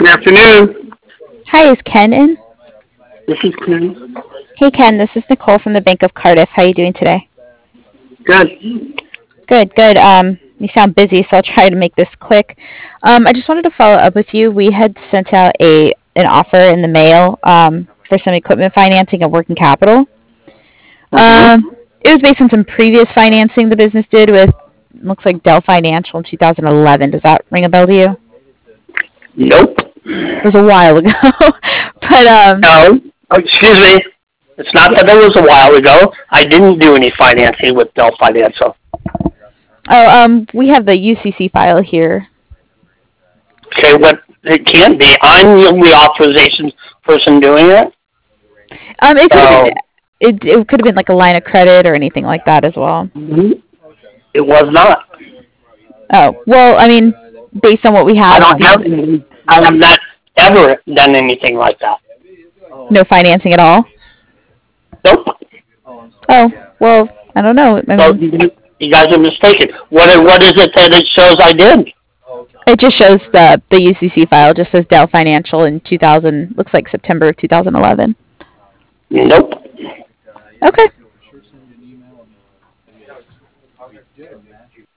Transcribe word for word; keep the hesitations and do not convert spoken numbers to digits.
Afternoon. Hi, is Ken in? This is Ken. Hey, Ken, this is Nicole from the Bank of Cardiff. How are you doing today? Good. Good, good. Um, you sound busy, so I'll try to make this quick. Um, I just wanted to follow up with you. We had sent out a an offer in the mail um, for some equipment financing and working capital. Mm-hmm. Um, it was based on some previous financing the business did with looks like Dell Financial in two thousand eleven. Does that ring a bell to you? It Nope. was a while ago, but um, No. Oh, excuse me. It's not that it was a while ago. I didn't do any financing with Dell Financial. oh, um, we have the U C C file here. Okay, what it can't be. I'm the only authorization person doing it. Um, it could have been So it, it could have been like a line of credit or anything like that as well. mhm, it was not. Oh, well, I mean, based on what we I have, don't have any. I have not ever done anything like that. no financing at all. Nope. Oh, well, I don't know. I So mean, you, you guys are mistaken. What what is it that it shows I did? it just shows the the U C C file just says Dell Financial in two thousand, looks like September of two thousand eleven. Nope. Okay.